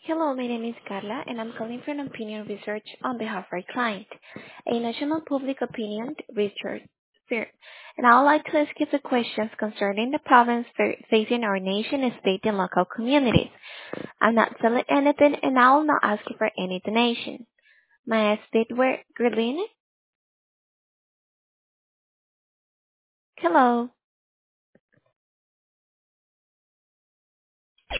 Hello, my name is Carla, and I'm calling from Opinion Research on behalf of our client, a national public opinion research firm. And I would like to ask you the questions concerning the problems facing our nation, state, and local communities. I'm not selling anything, and I will not ask you for any donation. May I speak with Grilline? Hello.